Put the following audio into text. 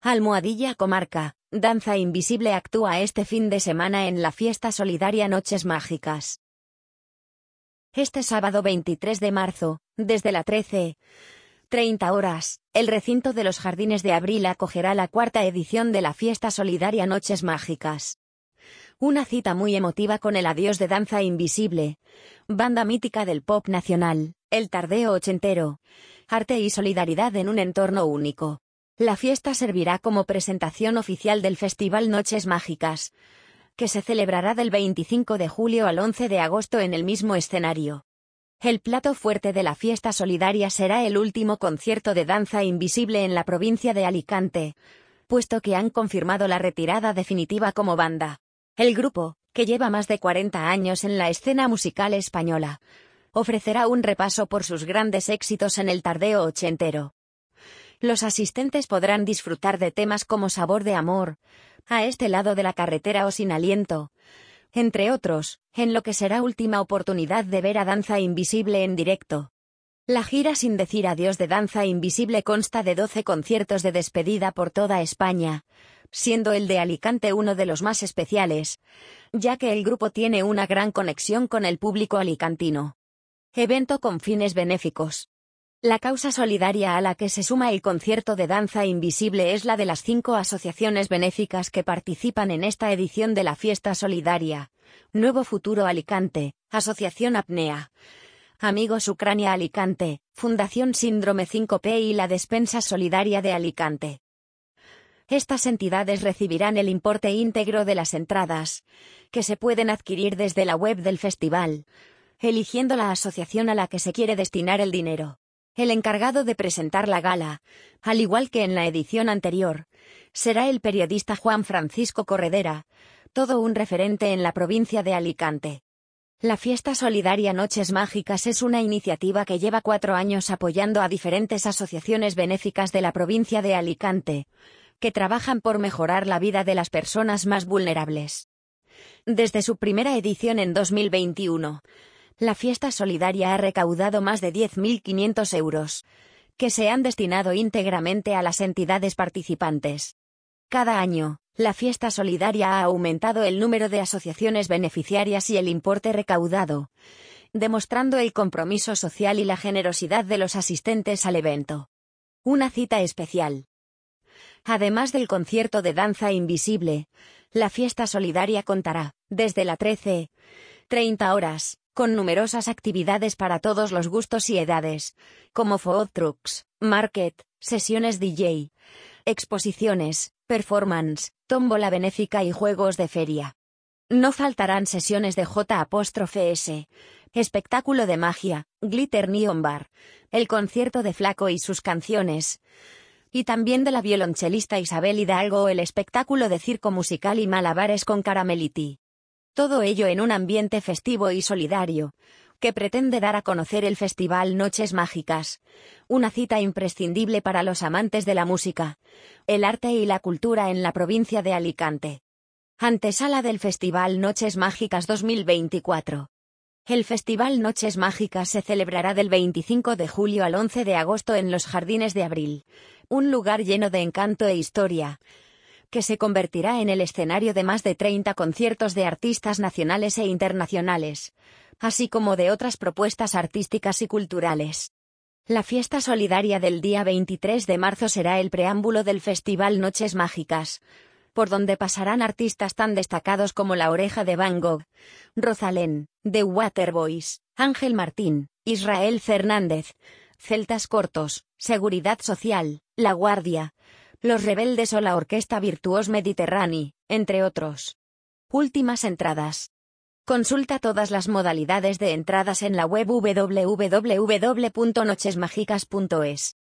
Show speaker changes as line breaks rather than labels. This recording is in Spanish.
Almohadilla Comarca, Danza Invisible actúa este fin de semana en la fiesta solidaria Noches Mágicas. Este sábado 23 de marzo, desde las 13:30 horas, el recinto de los Jardines de Abril acogerá la cuarta edición de la fiesta solidaria Noches Mágicas. Una cita muy emotiva con el adiós de Danza Invisible, banda mítica del pop nacional, el tardeo ochentero, arte y solidaridad en un entorno único. La fiesta servirá como presentación oficial del Festival Noches Mágicas, que se celebrará del 25 de julio al 11 de agosto en el mismo escenario. El plato fuerte de la fiesta solidaria será el último concierto de Danza Invisible en la provincia de Alicante, puesto que han confirmado la retirada definitiva como banda. El grupo, que lleva más de 40 años en la escena musical española, ofrecerá un repaso por sus grandes éxitos en el tardeo ochentero. Los asistentes podrán disfrutar de temas como Sabor de Amor, A este lado de la carretera o Sin aliento, entre otros, en lo que será última oportunidad de ver a Danza Invisible en directo. La gira Sin decir adiós de Danza Invisible consta de 12 conciertos de despedida por toda España, siendo el de Alicante uno de los más especiales, ya que el grupo tiene una gran conexión con el público alicantino. Evento con fines benéficos. La causa solidaria a la que se suma el concierto de Danza Invisible es la de las 5 asociaciones benéficas que participan en esta edición de la fiesta solidaria: Nuevo Futuro Alicante, Asociación Apnea, Amigos Ucrania Alicante, Fundación Síndrome 5P y la Despensa Solidaria de Alicante. Estas entidades recibirán el importe íntegro de las entradas, que se pueden adquirir desde la web del festival, eligiendo la asociación a la que se quiere destinar el dinero. El encargado de presentar la gala, al igual que en la edición anterior, será el periodista Juan Francisco Corredera, todo un referente en la provincia de Alicante. La fiesta solidaria Noches Mágicas es una iniciativa que lleva 4 años apoyando a diferentes asociaciones benéficas de la provincia de Alicante, que trabajan por mejorar la vida de las personas más vulnerables. Desde su primera edición en 2021, la fiesta solidaria ha recaudado más de 10.500 euros, que se han destinado íntegramente a las entidades participantes. Cada año, la fiesta solidaria ha aumentado el número de asociaciones beneficiarias y el importe recaudado, demostrando el compromiso social y la generosidad de los asistentes al evento. Una cita especial. Además del concierto de Danza Invisible, la fiesta solidaria contará, desde las 13:30 horas, con numerosas actividades para todos los gustos y edades, como food trucks, market, sesiones DJ, exposiciones, performance, tómbola benéfica y juegos de feria. No faltarán sesiones de J''S, espectáculo de magia, Glitter Neon Bar, el concierto de Flaco y sus canciones, y también de la violonchelista Isabel Hidalgo o el espectáculo de circo musical y malabares con Caramelity. Todo ello en un ambiente festivo y solidario, que pretende dar a conocer el Festival Noches Mágicas, una cita imprescindible para los amantes de la música, el arte y la cultura en la provincia de Alicante. Antesala del Festival Noches Mágicas 2024. El Festival Noches Mágicas se celebrará del 25 de julio al 11 de agosto en los Jardines de Abril, un lugar lleno de encanto e historia, que se convertirá en el escenario de más de 30 conciertos de artistas nacionales e internacionales, así como de otras propuestas artísticas y culturales. La fiesta solidaria del día 23 de marzo será el preámbulo del Festival Noches Mágicas, por donde pasarán artistas tan destacados como La Oreja de Van Gogh, Rosalén, The Waterboys, Ángel Martín, Israel Fernández, Celtas Cortos, Seguridad Social, La Guardia, Los Rebeldes o la Orquesta Virtuos Mediterrani, entre otros. Últimas entradas. Consulta todas las modalidades de entradas en la web www.nochesmágicas.es.